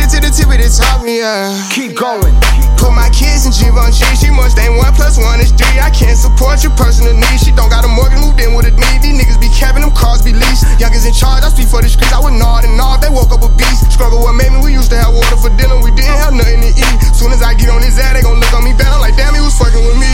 shit to the tip of the top, yeah. Keep going. Put my kids in Givenchy, she must ain't 1 + 1 is 3. I can't support your personal needs. She don't got a mortgage, moved in with a need. These niggas be capping, them cars be leased. Youngest in charge, I speak for the streets. I would nod and nod, they woke up a beast. Struggle what made me, we used to have water for dinner, we didn't have nothing to eat. Soon as I get on his ass, they gon' look on me bad. I'm like, damn, he was fucking with me.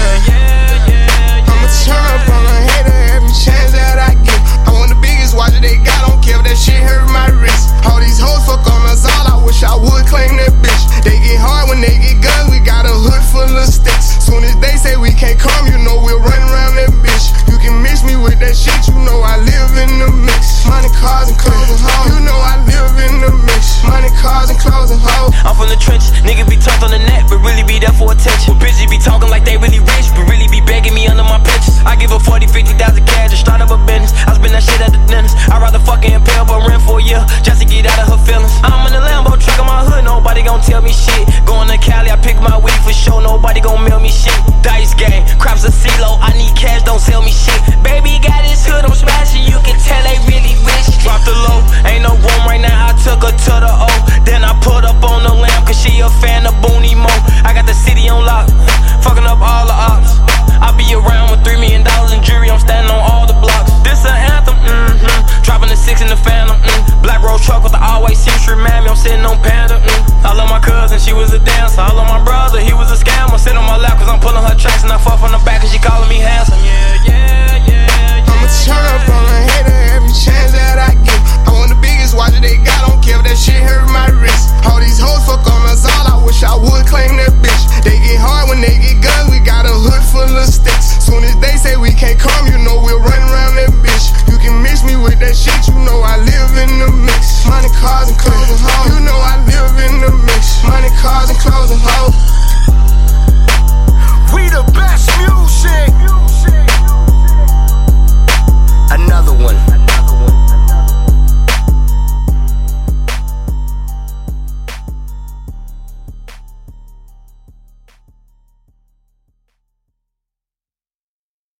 Yeah. I'ma turn up on a hater every chance that I get. I want the biggest watch that they got, don't care if that shit hurt my wrist. All these hoes fuck on us all, I wish I would claim that bitch. They get hard when they get guns, we got a hood full of sticks. Soon as they say we can't come, you know we'll run around that bitch. You can mix me with that shit, you know I live in the mix. Money, cars, and clothes and hoes, you know I live in the mix. Money, cars, and clothes and hoes. I'm from the trenches, niggas be tough on the net, but really be there for attention. Well, bitches be talking like they really rich, but really be begging me under my pictures. I give her 40, 50,000 cash to start up a business. I spend that shit at the dentist. I'd rather fucking impale but rent for a year, just to get out of her feelings. I'm in the Lambo truck in my hood, nobody gon' tell me shit. Going to Cali, I pick my weed for sure, nobody gon' mail me shit. Dice game, craps a CeeLo, I need cash, don't sell me shit. Baby got his hood, I'm smashing, you can tell they really rich. Drop the low, ain't no room right now, I took her to the O. Then I put up on the lamb, cause she a fan of Booney Mo. I got the city on lock, fucking up all the ops. I be around with $3 million in jury, I'm standing on all the blocks. This an anthem, dropping the 6 in the Phantom, Black Rose truck with the all-white seats, remind me I'm sitting on Panda, I love my cousin, she was a dancer. I love my brother, he was a scammer. Sit on my lap cause I'm pulling her tracks, and I fuck from the back cause she calling me handsome. Yeah. I'ma turn up on a hater every chance that I get. I want the biggest watch that they got, don't care if that shit hurt my wrist. All these hoes fuck on us all, I wish I would claim that bitch. They get hard when they get guns, we got a hood full of sticks. Soon as they say we can't come, you know we'll run around that bitch. You can mix me with that shit, you know I live in the mix. Money, cars, and clothes and hoes, you know I live in the mix. Money, cars, and clothes and hoes.